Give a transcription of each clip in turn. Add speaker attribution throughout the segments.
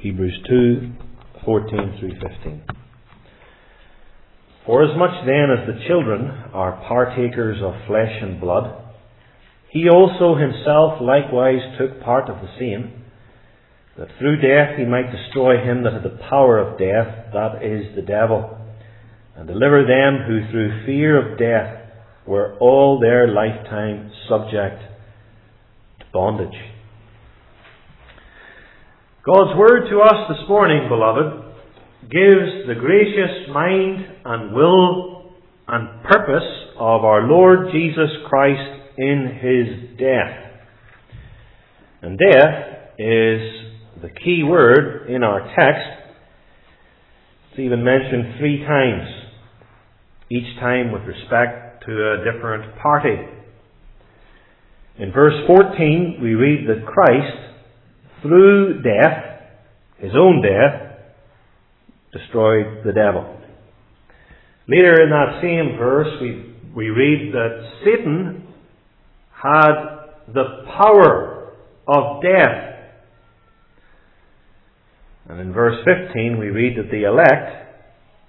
Speaker 1: Hebrews 2:14 through 15. Forasmuch then as the children are partakers of flesh and blood, he also himself likewise took part of the same, that through death he might destroy him that had the power of death, that is, the devil, and deliver them who through fear of death were all their lifetime subject to bondage. God's word to us this morning, beloved, gives the gracious mind and will and purpose of our Lord Jesus Christ in His death. And death is the key word in our text. It's even mentioned 3 times, each time with respect to a different party. In verse 14 we read that Christ, through death, His own death, destroyed the devil. Later in that same verse we read that Satan had the power of death. And in verse 15 we read that the elect,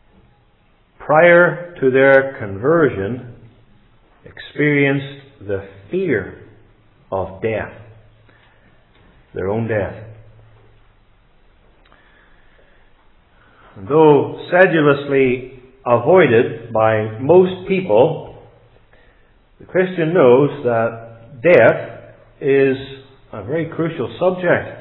Speaker 1: prior to their conversion, experienced the fear of death, their own death. And though sedulously avoided by most people, the Christian knows that death is a very crucial subject.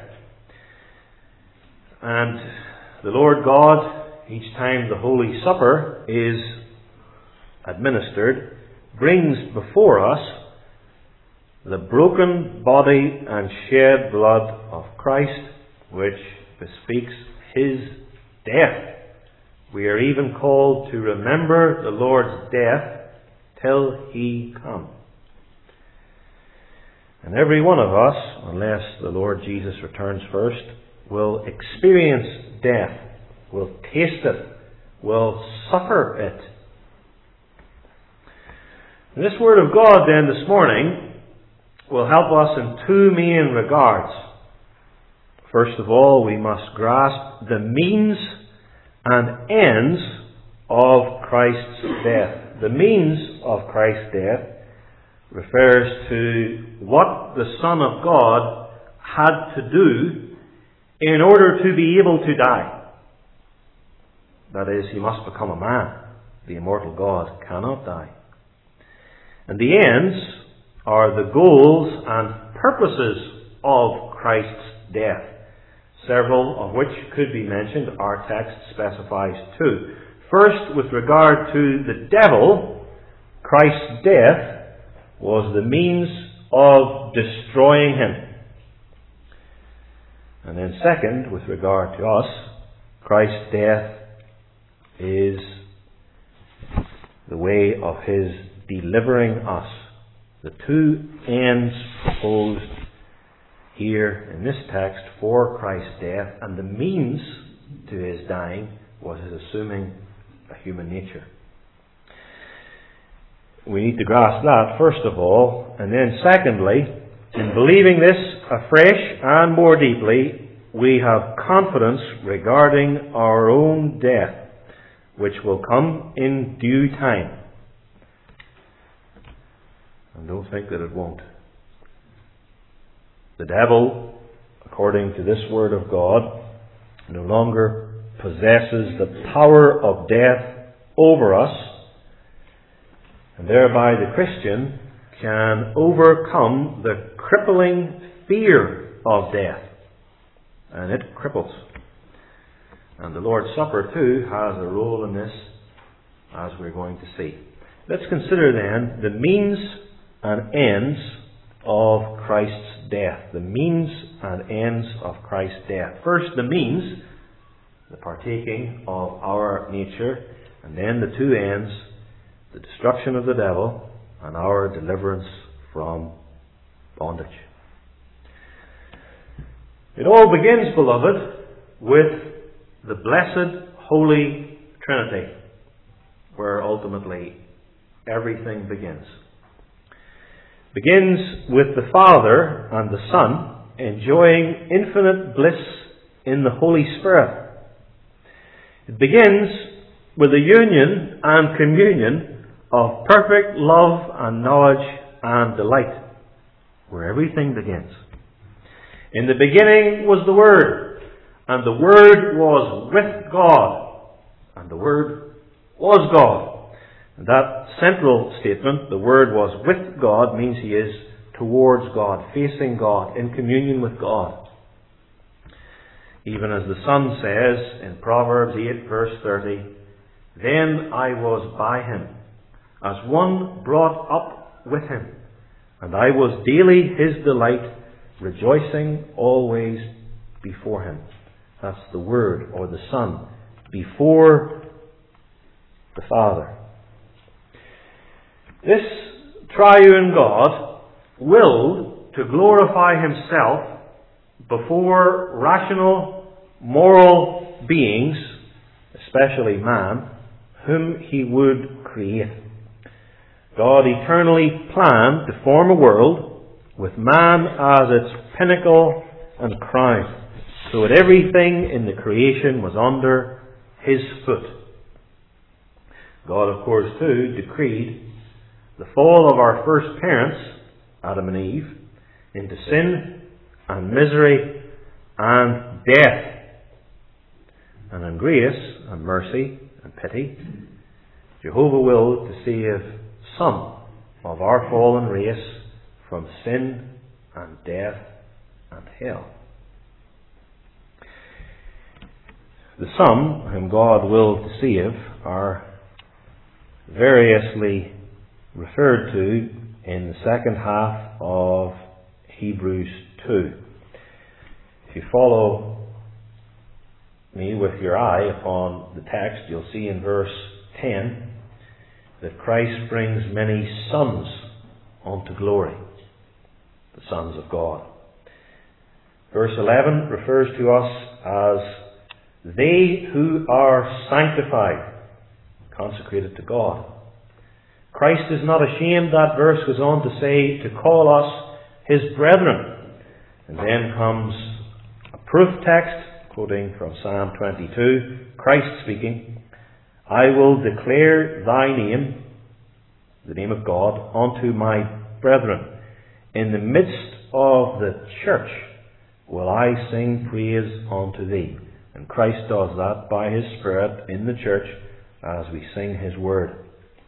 Speaker 1: And the Lord God, each time the Holy Supper is administered, brings before us the broken body and shed blood of Christ, which bespeaks His death. We are even called to remember the Lord's death till He come. And every one of us, unless the Lord Jesus returns first, will experience death, will taste it, will suffer it. And this Word of God then this morning will help us in 2 main regards. First of all, we must grasp the means and ends of Christ's death. The means of Christ's death refers to what the Son of God had to do in order to be able to die. That is, He must become a man. The immortal God cannot die. And the ends are the goals and purposes of Christ's death, several of which could be mentioned. Our text specifies 2. First, with regard to the devil, Christ's death was the means of destroying him. And then second, with regard to us, Christ's death is the way of His delivering us. The 2 ends proposed here in this text for Christ's death, and the means to His dying was His assuming a human nature. We need to grasp that first of all, and then secondly, in believing this afresh and more deeply, we have confidence regarding our own death, which will come in due time. And don't think that it won't. The devil, according to this Word of God, no longer possesses the power of death over us, and thereby the Christian can overcome the crippling fear of death. And it cripples. And the Lord's Supper too has a role in this, as we're going to see. Let's consider then the means and ends of Christ's death. The means and ends of Christ's death. First, the means, the partaking of our nature, and then the 2 ends, the destruction of the devil and our deliverance from bondage. It all begins, beloved, with the blessed Holy Trinity, where ultimately everything begins. Begins with the Father and the Son enjoying infinite bliss in the Holy Spirit. It begins with a union and communion of perfect love and knowledge and delight, where everything begins. In the beginning was the Word, and the Word was with God, and the Word was God. And that central statement, the Word was with God, means He is towards God, facing God, in communion with God. Even as the Son says in Proverbs 8 verse 30, "Then I was by Him, as one brought up with Him, and I was daily His delight, rejoicing always before Him." That's the Word, or the Son, before the Father. This triune God willed to glorify Himself before rational, moral beings, especially man, whom He would create. God eternally planned to form a world with man as its pinnacle and crown, so that everything in the creation was under His foot. God, of course, too, decreed the fall of our first parents, Adam and Eve, into sin and misery and death. And in grace and mercy and pity, Jehovah willed to save some of our fallen race from sin and death and hell. The some whom God willed to save are variously referred to in the second half of Hebrews 2. If you follow me with your eye upon the text, you'll see in verse 10 that Christ brings many sons unto glory, the sons of God. Verse 11 refers to us as they who are sanctified, consecrated to God. Christ is not ashamed, that verse goes on to say, to call us His brethren. And then comes a proof text, quoting from Psalm 22, Christ speaking, "I will declare thy name," the name of God, "unto my brethren. In the midst of the church will I sing praise unto thee." And Christ does that by His Spirit in the church as we sing His word.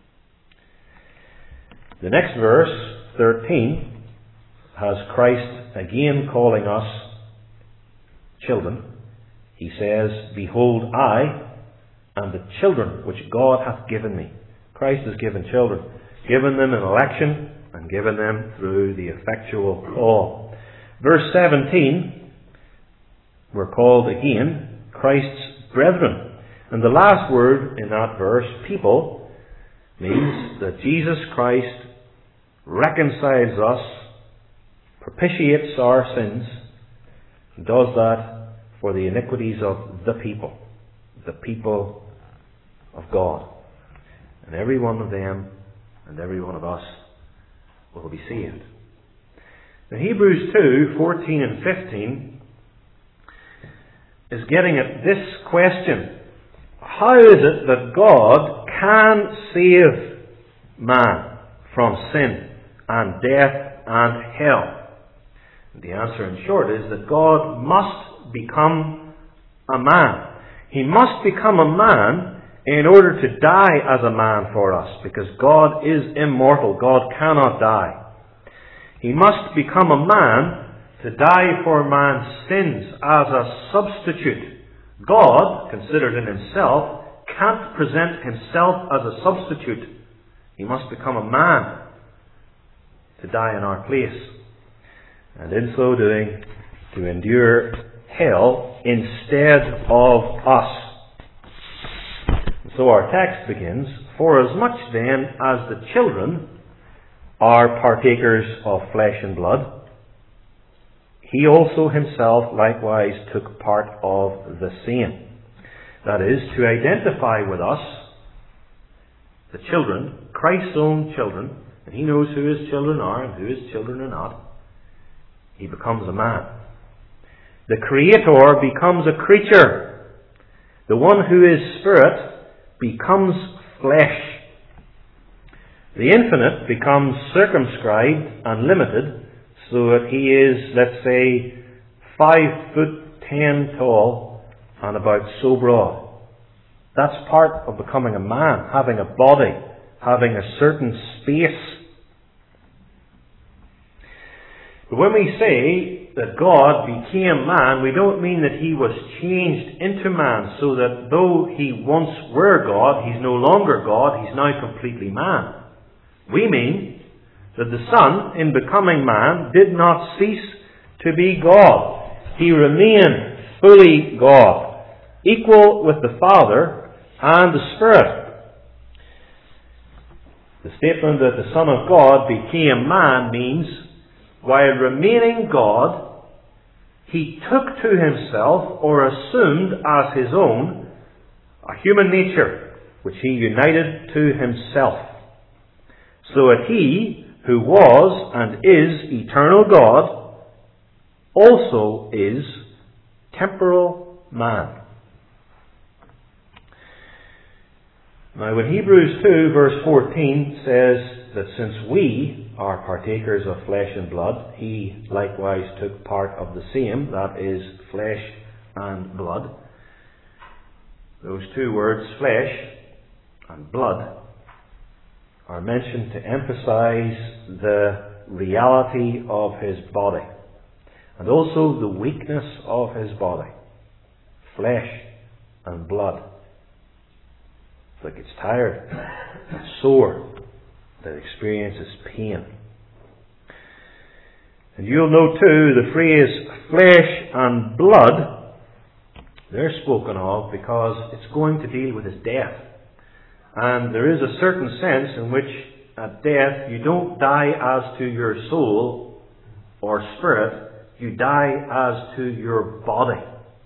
Speaker 1: The next verse, 13, has Christ again calling us children. He says, "Behold, I and the children which God hath given me." Christ has given children, given them in election, and given them through the effectual call. Verse 17, we're called again Christ's brethren. And the last word in that verse, people, means that Jesus Christ reconciles us, propitiates our sins, and does that for the iniquities of the people of God. And every one of them and every one of us will be saved. Now, Hebrews 2, 14 and 15 is getting at this question. How is it that God can save man from sin and death and hell? And the answer, in short, is that God must become a man. He must become a man in order to die as a man for us, because God is immortal. God cannot die. He must become a man to die for man's sins as a substitute. God, considered in Himself, can't present Himself as a substitute. He must become a man to die in our place, and in so doing, to endure hell instead of us. So our text begins, "For as much then as the children are partakers of flesh and blood, He also Himself likewise took part of the same." That is, to identify with us, the children, Christ's own children, and He knows who His children are and who His children are not. He becomes a man The Creator becomes a creature. The one who is Spirit becomes flesh. The infinite becomes circumscribed and limited so that he is, let's say, 5'10" tall and about so broad. That's part of becoming a man, having a body, having a certain space. But when we say that God became man, we don't mean that he was changed into man, so that though he once were God, he's no longer God, he's now completely man. We mean that the Son, in becoming man, did not cease to be God. He remained fully God, equal with the Father and the Spirit. The statement that the Son of God became man means, while remaining God, he took to himself, or assumed as his own, a human nature, which he united to himself, so that he, who was and is eternal God, also is temporal man. Now, when Hebrews 2 verse 14 says that since we are partakers of flesh and blood, he likewise took part of the same, that is, flesh and blood. Those two words, flesh and blood, are mentioned to emphasize the reality of his body and also the weakness of his body. Flesh and blood. It's like it's tired and sore, that experiences pain. And you'll know too, the phrase flesh and blood, they're spoken of because it's going to deal with his death. And there is a certain sense in which at death you don't die as to your soul or spirit, you die as to your body.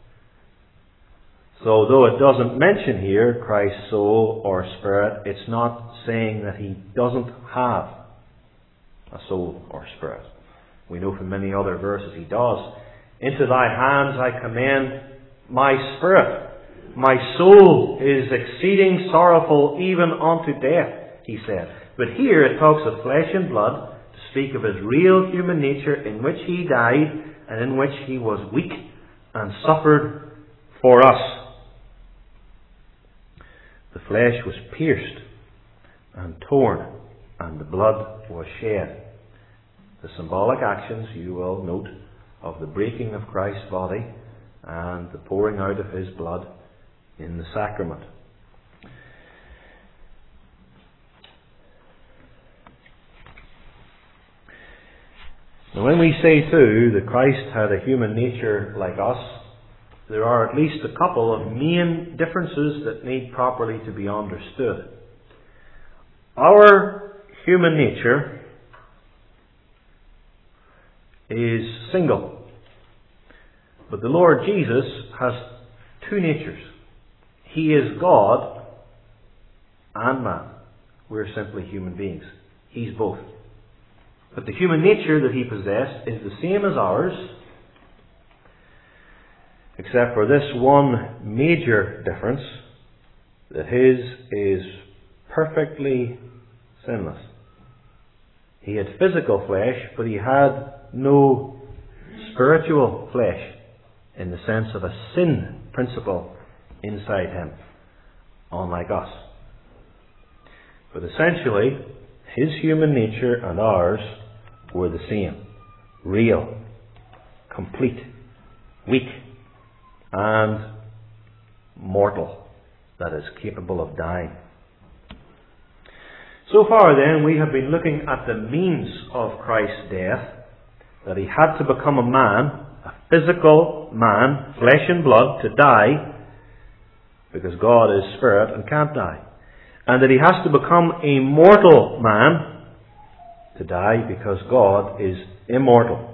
Speaker 1: So though it doesn't mention here Christ's soul or spirit, it's not saying that he doesn't have a soul or spirit. We know from many other verses he does. Into thy hands I commend my spirit. My soul is exceeding sorrowful even unto death, he said. But here it talks of flesh and blood to speak of his real human nature in which he died and in which he was weak and suffered for us. The flesh was pierced and torn, and the blood was shed. The symbolic actions, you will note, of the breaking of Christ's body and the pouring out of his blood in the sacrament. Now, when we say too that Christ had a human nature like us, there are at least a couple of main differences that need properly to be understood. Our human nature is single, but the Lord Jesus has two natures. He is God and man. We're simply human beings. He's both. But the human nature that he possessed is the same as ours, except for this one major difference, that his is perfectly sinless. He had physical flesh, but he had no spiritual flesh in the sense of a sin principle inside him, unlike us. But essentially, his human nature and ours were the same. Real, complete, weak, and mortal, that is, capable of dying. So far then, we have been looking at the means of Christ's death, that he had to become a man, a physical man, flesh and blood, to die, because God is spirit and can't die. And that he has to become a mortal man to die, because God is immortal.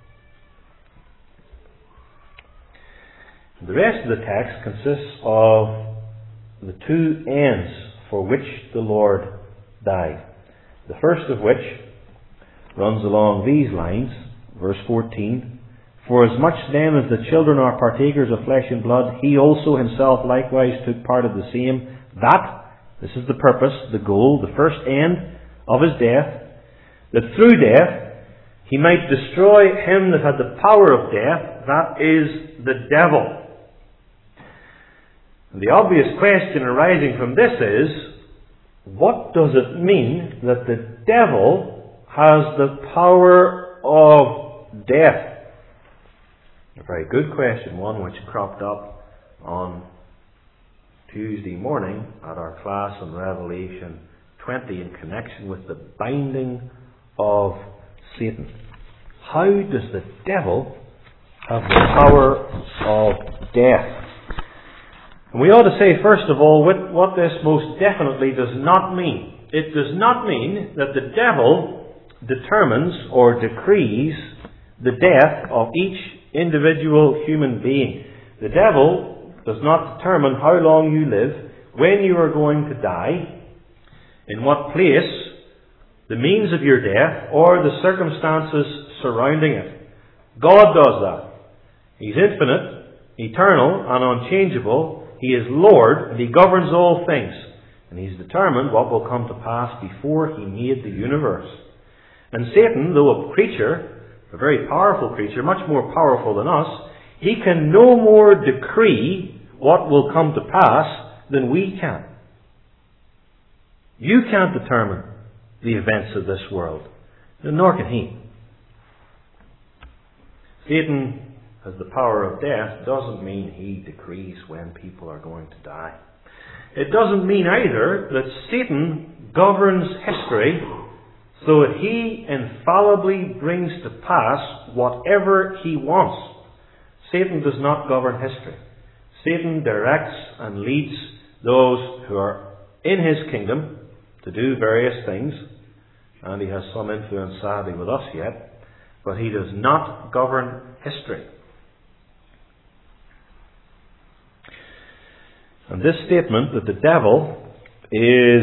Speaker 1: The rest of the text consists of the two ends for which the Lord died. The first of which runs along these lines, verse 14, For as much then as the children are partakers of flesh and blood, he also himself likewise took part of the same, that, this is the purpose, the goal, the first end of his death, that through death he might destroy him that had the power of death, that is, the devil. And the obvious question arising from this is, what does it mean that the devil has the power of death? A very good question, one which cropped up on Tuesday morning at our class on Revelation 20 in connection with the binding of Satan. How does the devil have the power of death? And we ought to say, first of all, what this most definitely does not mean. It does not mean that the devil determines or decrees the death of each individual human being. The devil does not determine how long you live, when you are going to die, in what place, the means of your death, or the circumstances surrounding it. God does that. He's infinite, eternal, and unchangeable. He is Lord, and He governs all things. And He's determined what will come to pass before He made the universe. And Satan, though a creature, a very powerful creature, much more powerful than us, he can no more decree what will come to pass than we can. You can't determine the events of this world, nor can he. Satan has the power of death doesn't mean he decrees when people are going to die. It doesn't mean either that Satan governs history so that he infallibly brings to pass whatever he wants. Satan does not govern history. Satan directs and leads those who are in his kingdom to do various things, and he has some influence sadly with us yet, but he does not govern history. And this statement that the devil is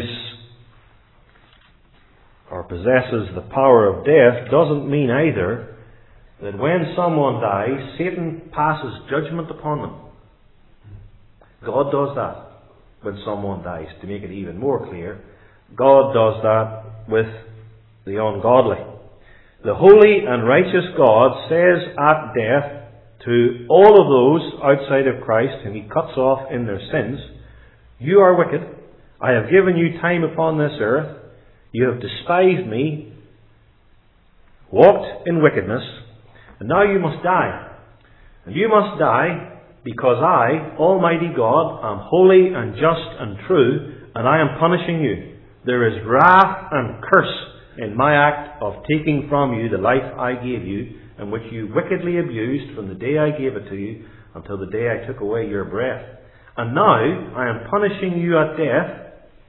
Speaker 1: or possesses the power of death doesn't mean either that when someone dies, Satan passes judgment upon them. God does that when someone dies. To make it even more clear, God does that with the ungodly. The holy and righteous God says at death to all of those outside of Christ whom He cuts off in their sins, "You are wicked. I have given you time upon this earth. You have despised me, walked in wickedness, and now you must die. And you must die because I, Almighty God, am holy and just and true, and I am punishing you. There is wrath and curse in my act of taking from you the life I gave you, and which you wickedly abused from the day I gave it to you until the day I took away your breath. And now I am punishing you at death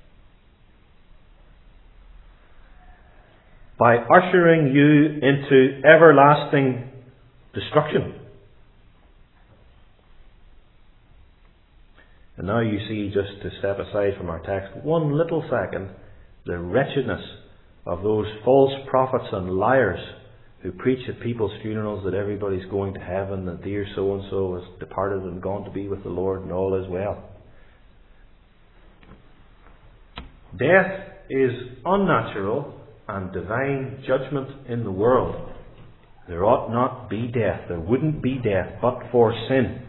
Speaker 1: by ushering you into everlasting destruction." And now you see, just to step aside from our text one little second, the wretchedness of those false prophets and liars who preach at people's funerals that everybody's going to heaven, that dear so-and-so has departed and gone to be with the Lord and all is well. Death is unnatural and divine judgment in the world. There ought not be death. There wouldn't be death but for sin.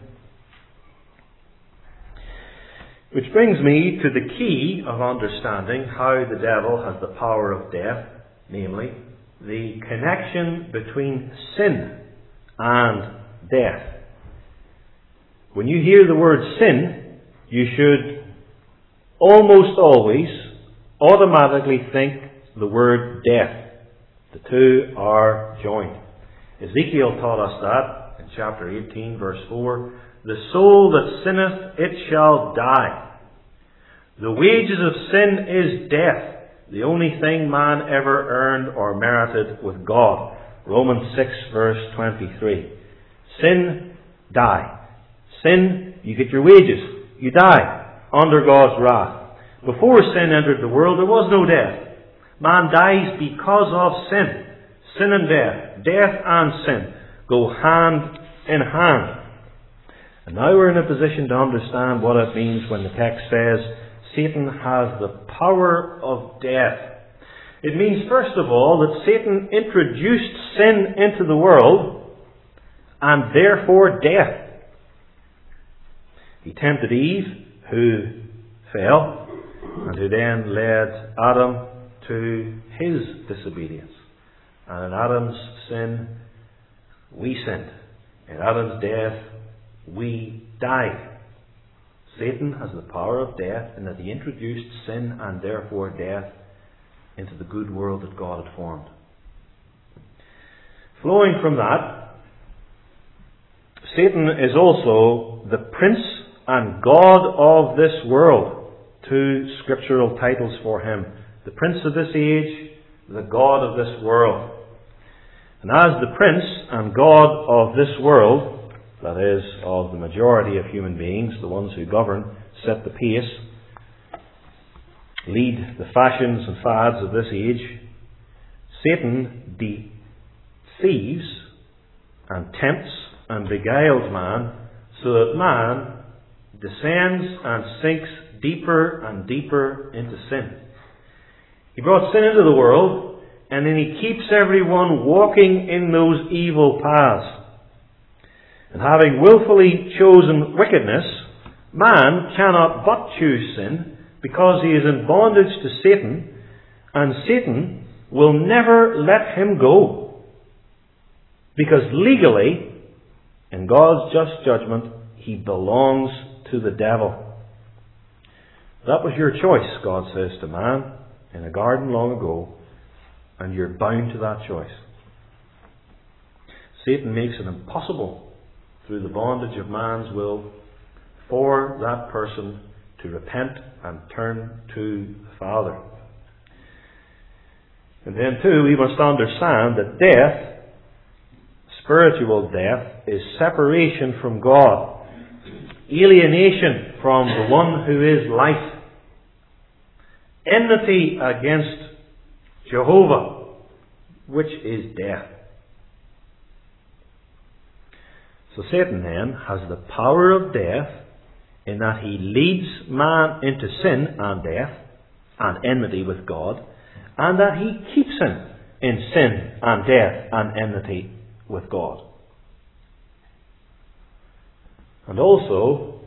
Speaker 1: Which brings me to the key of understanding how the devil has the power of death, namely, the connection between sin and death. When you hear the word sin, you should almost always automatically think the word death. The two are joined. Ezekiel taught us that in chapter 18, verse 4. "The soul that sinneth, it shall die. The wages of sin is death, the only thing man ever earned or merited with God." Romans 6, verse 23. Sin, die. Sin, you get your wages. You die under God's wrath. Before sin entered the world, there was no death. Man dies because of sin. Sin and death, death and sin, go hand in hand. And now we're in a position to understand what it means when the text says Satan has the power of death. It means, first of all, that Satan introduced sin into the world and therefore death. He tempted Eve, who fell, and who then led Adam to his disobedience. And in Adam's sin, we sinned. In Adam's death, we died. Satan has the power of death in that he introduced sin and therefore death into the good world that God had formed. Flowing from that, Satan is also the prince and god of this world. Two scriptural titles for him. The prince of this age, the god of this world. And as the prince and god of this world, that is, of the majority of human beings, the ones who govern, set the pace, lead the fashions and fads of this age, Satan deceives and tempts and beguiles man so that man descends and sinks deeper and deeper into sin. He brought sin into the world, and then he keeps everyone walking in those evil paths. And having willfully chosen wickedness, man cannot but choose sin because he is in bondage to Satan, and Satan will never let him go. Because legally, in God's just judgment, he belongs to the devil. That was your choice, God says to man in a garden long ago, and you're bound to that choice. Satan makes it impossible through the bondage of man's will for that person to repent and turn to the Father. And then too, we must understand that death, spiritual death, is separation from God. Alienation from the one who is life. Enmity against Jehovah, which is death. So Satan then has the power of death in that he leads man into sin and death and enmity with God, and that he keeps him in sin and death and enmity with God. And also,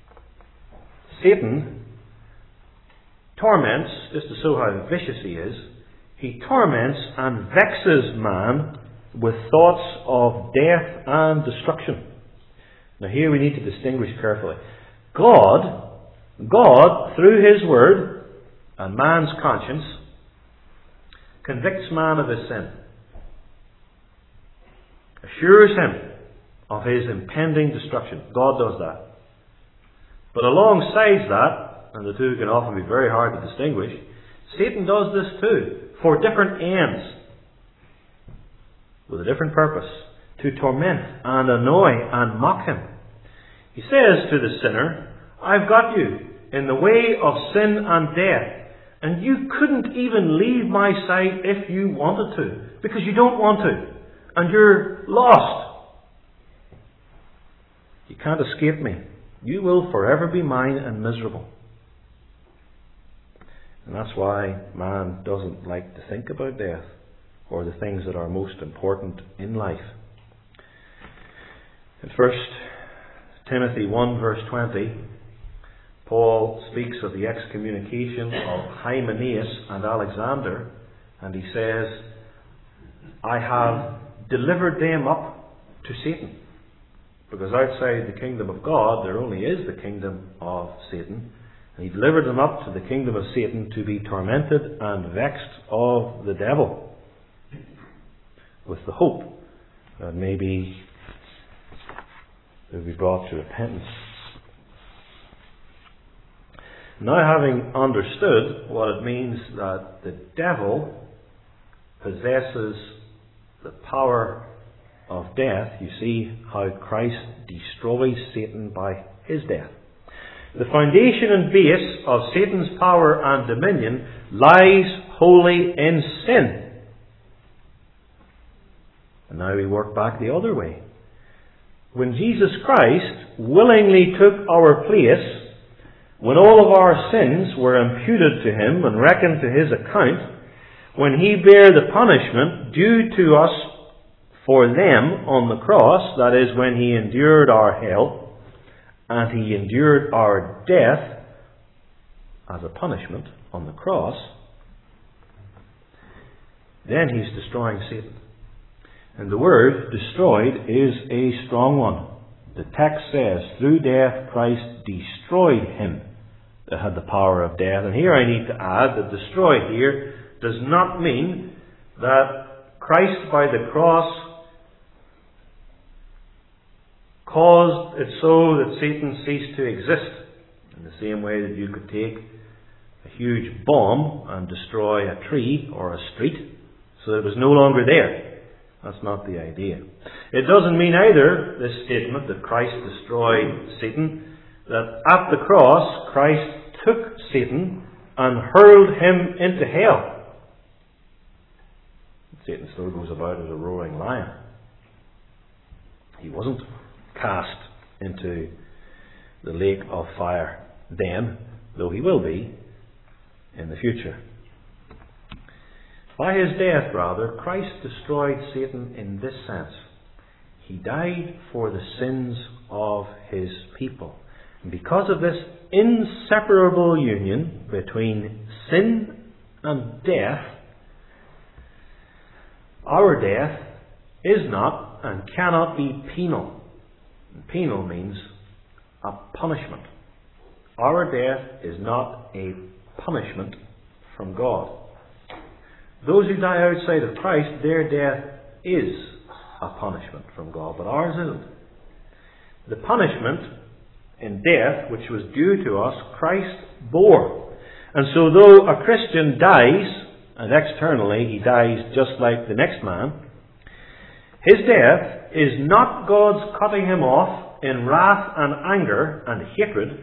Speaker 1: Satan torments, just to show how vicious he is, he torments and vexes man with thoughts of death and destruction. Now here we need to distinguish carefully. God, through His Word and man's conscience, convicts man of his sin. Assures him of his impending destruction. God does that. But alongside that, and the two can often be very hard to distinguish, Satan does this too, for different ends, with a different purpose, to torment and annoy and mock him. He says to the sinner, I've got you in the way of sin and death, and you couldn't even leave my sight if you wanted to, because you don't want to, and you're lost. You can't escape me. You will forever be mine and miserable. And that's why man doesn't like to think about death or the things that are most important in life. In 1 Timothy 1 verse 20, Paul speaks of the excommunication of Hymenaeus and Alexander, and he says, I have delivered them up to Satan. Because outside the kingdom of God, there only is the kingdom of Satan. And he delivered them up to the kingdom of Satan to be tormented and vexed of the devil, with the hope that maybe they'll be brought to repentance. Now, having understood what it means that the devil possesses the power of death, you see how Christ destroys Satan by his death. The foundation and base of Satan's power and dominion lies wholly in sin. And now we work back the other way. when Jesus Christ willingly took our place, when all of our sins were imputed to him and reckoned to his account, when he bare the punishment due to us for them on the cross, that is, when he endured our hell and he endured our death as a punishment on the cross, then he's destroying Satan. And the word destroyed is a strong one. The text says, through death Christ destroyed him that had the power of death. And here I need to add that destroyed here does not mean that Christ by the cross caused it so that Satan ceased to exist. In the same way that you could take a huge bomb and destroy a tree or a street so that it was no longer there. That's not the idea. It doesn't mean either, this statement, that Christ destroyed Satan, that at the cross Christ took Satan and hurled him into hell. Satan still goes about as a roaring lion. He wasn't cast into the lake of fire then, though he will be in the future. By his death, rather, Christ destroyed Satan in this sense. He died for the sins of his people. And because of this inseparable union between sin and death, our death is not and cannot be penal. Penal means a punishment. Our death is not a punishment from God. Those who die outside of Christ, their death is a punishment from God, but ours isn't. The punishment in death, which was due to us, Christ bore. And so though a Christian dies, and externally he dies just like the next man, his death is not God's cutting him off in wrath and anger and hatred.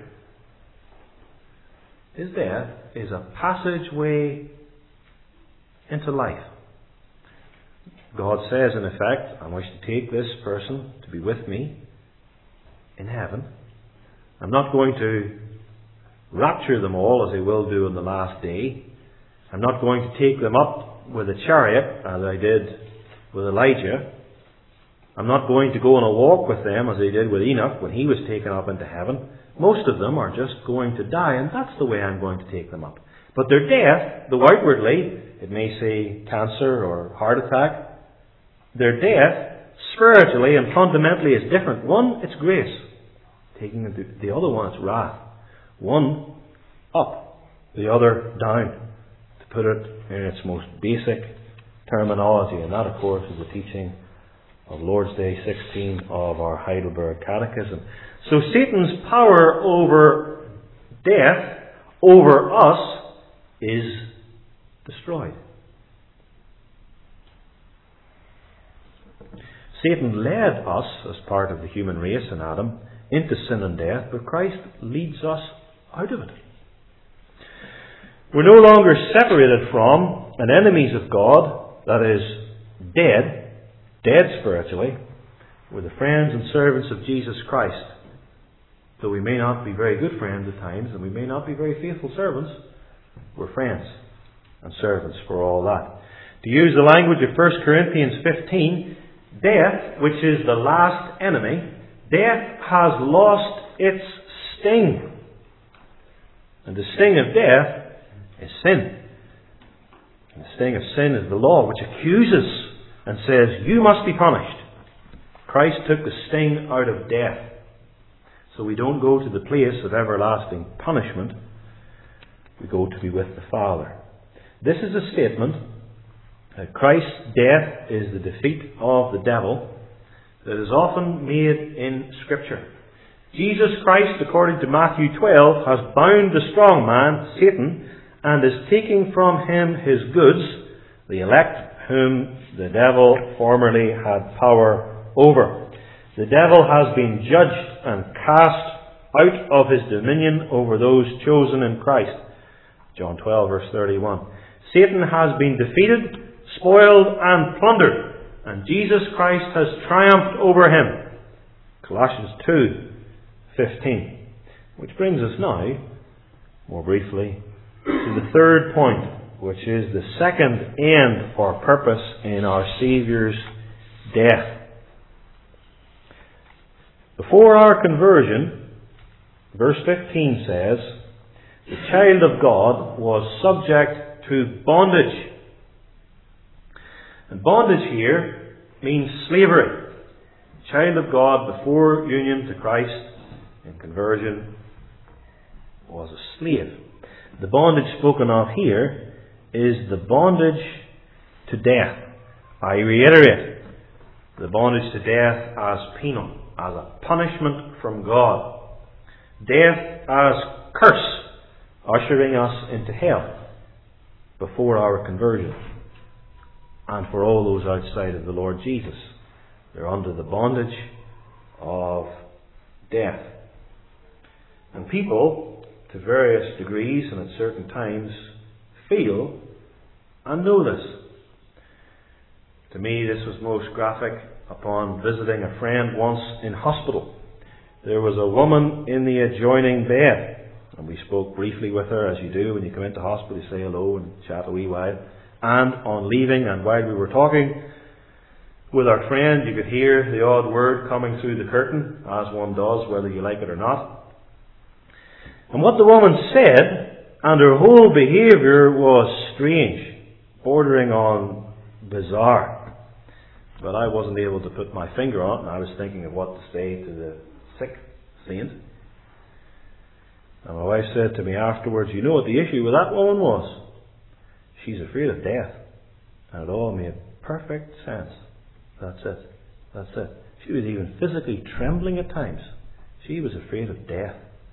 Speaker 1: His death is a passageway into life. God says, in effect, I wish to take this person to be with me in heaven. I'm not going to rapture them all as I will do on the last day. I'm not going to take them up with a chariot as I did with Elijah. I'm not going to go on a walk with them as I did with Enoch when he was taken up into heaven. Most of them are just going to die, and that's the way I'm going to take them up. But their death, though outwardly it may say cancer or heart attack, their death spiritually and fundamentally is different. One, it's grace. Taking the other one, it's wrath. One up, the other down. To put it in its most basic terminology, and that of course is the teaching of Lord's Day 16 of our Heidelberg Catechism. So Satan's power over death, over us, is destroyed. Satan led us, as part of the human race in Adam, into sin and death, but Christ leads us out of it. We're no longer separated from and enemies of God, that is, dead spiritually. We're the friends and servants of Jesus Christ. Though we may not be very good friends at times, and we may not be very faithful servants, we're friends and servants for all that. To use the language of 1 Corinthians 15, death, which is the last enemy, death has lost its sting. And the sting of death is sin. And the sting of sin is the law, which accuses and says, you must be punished. Christ took the sting out of death. So we don't go to the place of everlasting punishment. We go to be with the Father. This is a statement that Christ's death is the defeat of the devil that is often made in Scripture. Jesus Christ, according to Matthew 12, has bound the strong man, Satan, and is taking from him his goods, the elect whom the devil formerly had power over. The devil has been judged and cast out of his dominion over those chosen in Christ. John 12, verse 31. Satan has been defeated, spoiled and plundered, and Jesus Christ has triumphed over him. Colossians 2:15. Which brings us now, more briefly, to the third point, which is the second end or purpose in our Saviour's death. Before our conversion, verse 15 says, the child of God was subject to bondage. And bondage here means slavery. Child of God before union to Christ in conversion was a slave. The bondage spoken of here is the bondage to death. I reiterate, the bondage to death as penal, as a punishment from God. Death as curse, ushering us into hell before our conversion. And for all those outside of the Lord Jesus, they're under the bondage of death. And people, to various degrees and at certain times, feel and know this. To me, this was most graphic upon visiting a friend once in hospital. There was a woman in the adjoining bed, and we spoke briefly with her, as you do when you come into hospital, you say hello and chat a wee while. And on leaving, and while we were talking with our friend, you could hear the odd word coming through the curtain, as one does, whether you like it or not. And what the woman said, and her whole behaviour, was strange, bordering on bizarre. But I wasn't able to put my finger on it, and I was thinking of what to say to the sick saint. And my wife said to me afterwards, you know what the issue with that woman was? She's afraid of death. And it all made perfect sense. That's it. That's it. She was even physically trembling at times. She was afraid of death.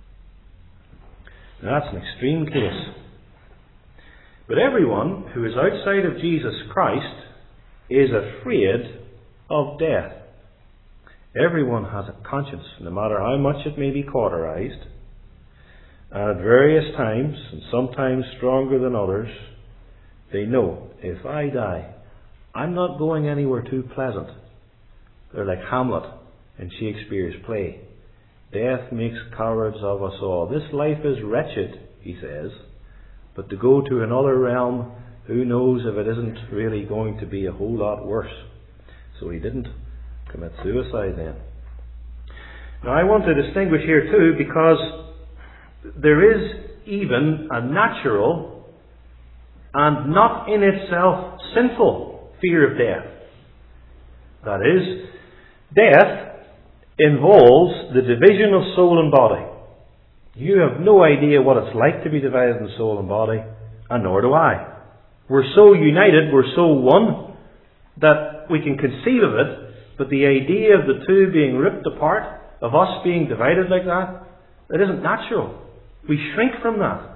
Speaker 1: Now that's an extreme case. But everyone who is outside of Jesus Christ is afraid of death. Everyone has a conscience, no matter how much it may be cauterized. And at various times, and sometimes stronger than others, they know, if I die, I'm not going anywhere too pleasant. They're like Hamlet in Shakespeare's play. Death makes cowards of us all. This life is wretched, he says, but to go to another realm, who knows if it isn't really going to be a whole lot worse. So he didn't commit suicide then. Now I want to distinguish here too, because there is even a natural and not in itself sinful fear of death. That is, death involves the division of soul and body. You have no idea what it's like to be divided in soul and body, and nor do I. We're so united, we're so one, that we can conceive of it, but the idea of the two being ripped apart, of us being divided like that, it isn't natural. We shrink from that.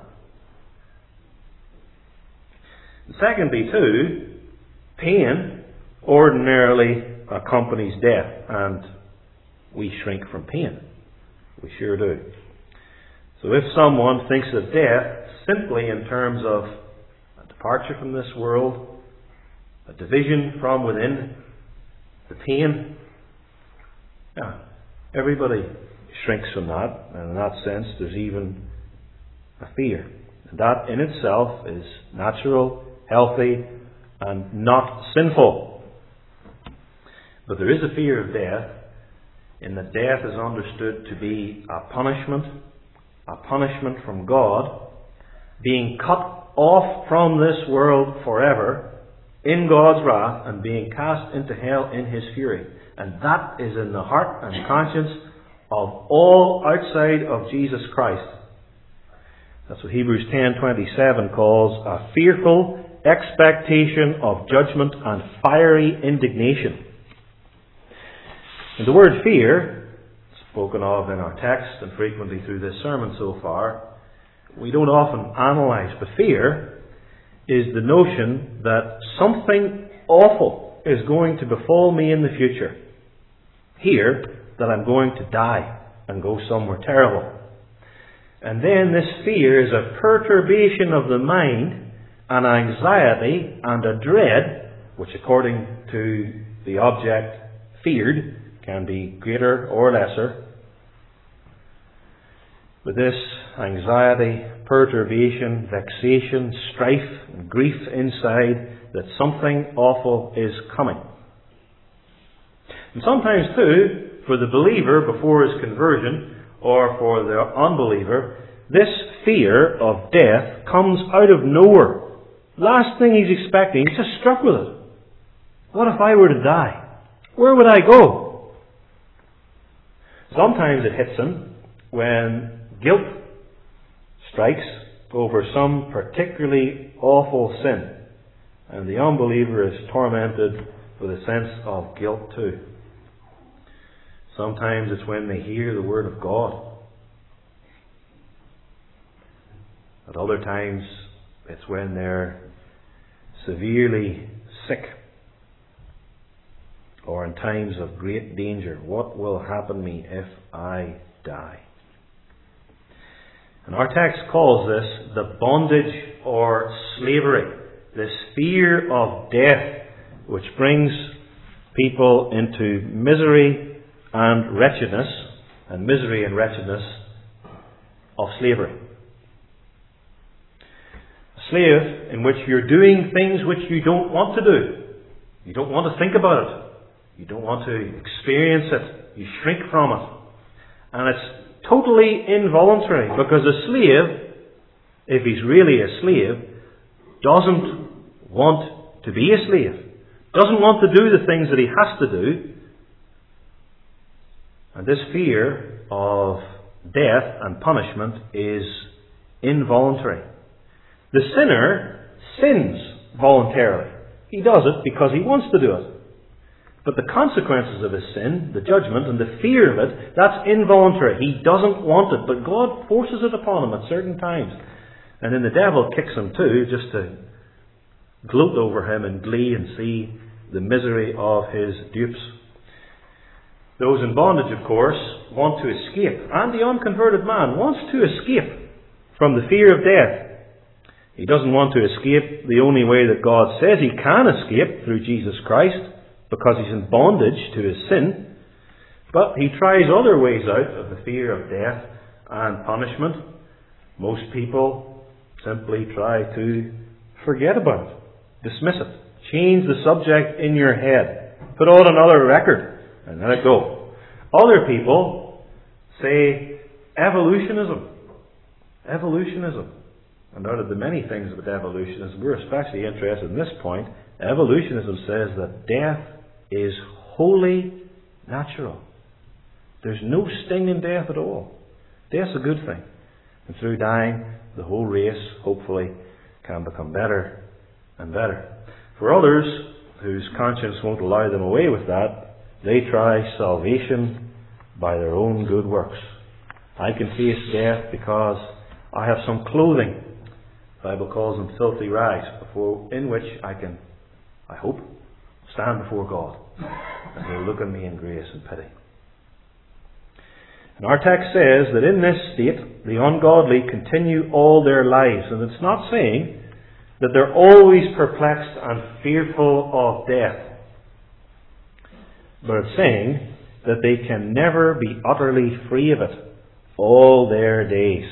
Speaker 1: Secondly, too, pain ordinarily accompanies death, and we shrink from pain. We sure do. So if someone thinks of death simply in terms of a departure from this world, a division from within, the pain, everybody shrinks from that, and in that sense there's even a fear. And that in itself is natural, healthy, and not sinful. But there is a fear of death, in that death is understood to be a punishment from God, being cut off from this world forever, in God's wrath, and being cast into hell in His fury. And that is in the heart and conscience of all outside of Jesus Christ. That's what Hebrews 10:27 calls a fearful expectation of judgment and fiery indignation. And the word fear, spoken of in our text and frequently through this sermon so far, we don't often analyse, but fear is the notion that something awful is going to befall me in the future. Here, that I'm going to die and go somewhere terrible. And then this fear is a perturbation of the mind, an anxiety and a dread, which according to the object feared, can be greater or lesser. But this anxiety, perturbation, vexation, strife, and grief inside that something awful is coming. And sometimes too, for the believer before his conversion, or for the unbeliever, this fear of death comes out of nowhere. Last thing he's expecting, he's just struck with it. What if I were to die? Where would I go? Sometimes it hits him when guilt strikes over some particularly awful sin, and the unbeliever is tormented with a sense of guilt too. Sometimes it's when they hear the Word of God. At other times, it's when they're severely sick or in times of great danger. What will happen to me if I die? And our text calls this the bondage or slavery, this fear of death which brings people into misery and wretchedness, and misery and wretchedness of slavery. A slave in which you're doing things which you don't want to do. You don't want to think about it. You don't want to experience it. You shrink from it. And it's totally involuntary, because a slave, if he's really a slave, doesn't want to be a slave. Doesn't want to do the things that he has to do. And this fear of death and punishment is involuntary. The sinner sins voluntarily. He does it because he wants to do it. But the consequences of his sin, the judgment and the fear of it, that's involuntary. He doesn't want it, but God forces it upon him at certain times. And then the devil kicks him too, just to gloat over him in glee and see the misery of his dupes. Those in bondage, of course, want to escape. And the unconverted man wants to escape from the fear of death. He doesn't want to escape the only way that God says he can escape, through Jesus Christ, because he's in bondage to his sin. But he tries other ways out of the fear of death and punishment. Most people simply try to forget about it, dismiss it, change the subject in your head, put on another record, and let it go. Other people say evolutionism. Evolutionism. And out of the many things about evolutionism, we're especially interested in this point. Evolutionism says that death is wholly natural. There's no sting in death at all. Death's a good thing. And through dying, the whole race, hopefully, can become better and better. For others, whose conscience won't allow them away with that, they try salvation by their own good works. I can face death because I have some clothing. The Bible calls them filthy rags, in which I can, I hope, stand before God. And He'll look on me in grace and pity. And our text says that in this state, the ungodly continue all their lives. And it's not saying that they're always perplexed and fearful of death. But it's saying that they can never be utterly free of it all their days.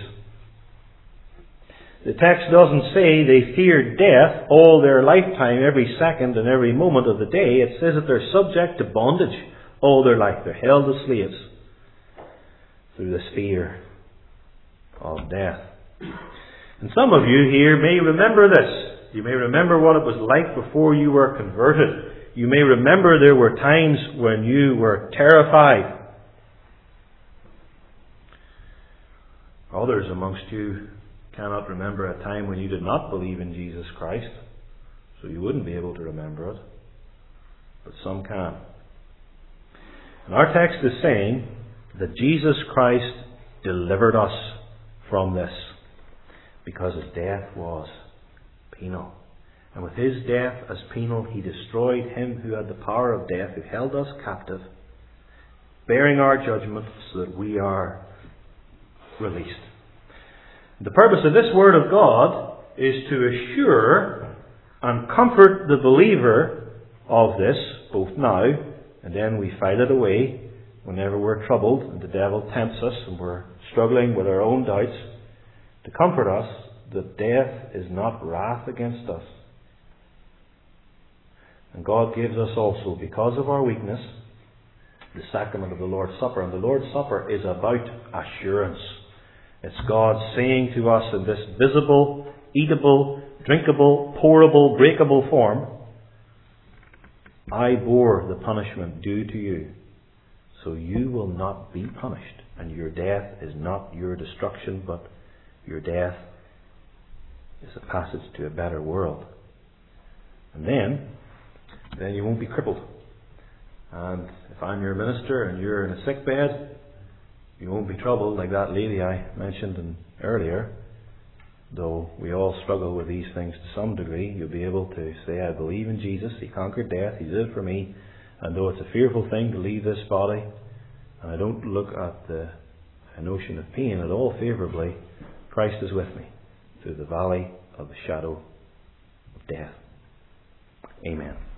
Speaker 1: The text doesn't say they fear death all their lifetime, every second and every moment of the day. It says that they're subject to bondage all their life. They're held as slaves through this fear of death. And some of you here may remember this. You may remember what it was like before you were converted. You may remember there were times when you were terrified. Others amongst you cannot remember a time when you did not believe in Jesus Christ, so you wouldn't be able to remember it. But some can. And our text is saying that Jesus Christ delivered us from this because His death was penal. And with His death as penal, He destroyed him who had the power of death, who held us captive, bearing our judgment so that we are released. The purpose of this Word of God is to assure and comfort the believer of this, both now And then we file it away whenever we're troubled and the devil tempts us and we're struggling with our own doubts, to comfort us that death is not wrath against us. And God gives us also, because of our weakness, the sacrament of the Lord's Supper. And the Lord's Supper is about assurance. It's God saying to us in this visible, eatable, drinkable, pourable, breakable form, I bore the punishment due to you, so you will not be punished. And your death is not your destruction, but your death is a passage to a better world. And then you won't be crippled. And if I'm your minister and you're in a sick bed, you won't be troubled like that lady I mentioned earlier. Though we all struggle with these things to some degree, you'll be able to say, I believe in Jesus, He conquered death, He did it for me. And though it's a fearful thing to leave this body, and I don't look at the notion of pain at all favourably, Christ is with me through the valley of the shadow of death. Amen.